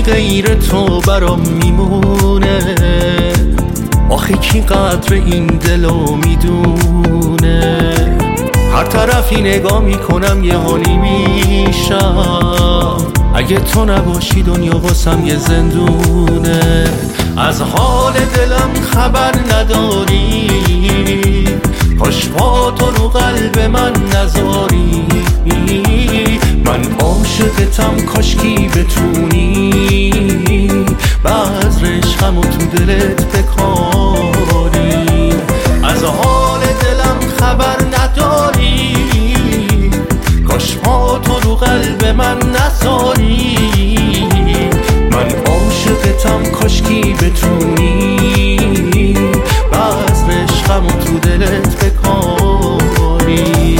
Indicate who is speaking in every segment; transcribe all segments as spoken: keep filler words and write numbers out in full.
Speaker 1: غیر تو برام میمونه؟ آخه کی قدر این دلو میدونه؟ هر طرفی نگاه میکنم یه حالی میشم، اگه تو نباشی دنیا واسم یه زندونه. از حال دلم خبر نداری، کاش با تو رو قلب من نذاری. من عاشقتم کاشکی بتونی بذر عشقمو تو دلت بکاری. از حال دلم خبر نداری، کاش با تو رو قلب من نذاری. من عاشقتم کاشکی بتونی بذر عشقمو تو دلت بکاری.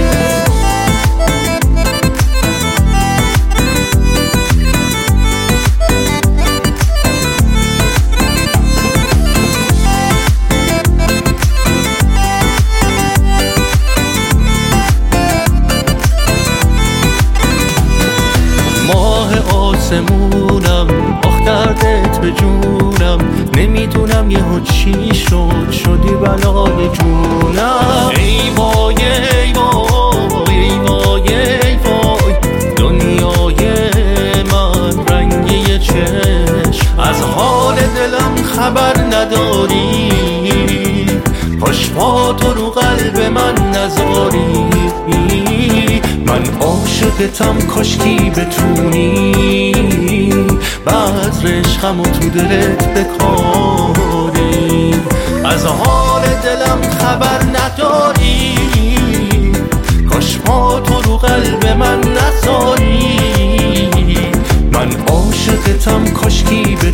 Speaker 1: ماه آسمونم، آخ دردت به جونم، نمیدونم یهو چی شد، شدی بلای جونم. ای وای ای وای ای وای ای وای، دنیای من رنگی چشم. از حال دلم خبر نداری، کاش با تو رو قلب من نذاری. من عاشقتم کاشکی بتونی بذر عشقمو تو دلت بکاری. از حال دلم خبر نداری، کاش با تو رو قلب من نذاری. من عاشقتم کاشکی بتونی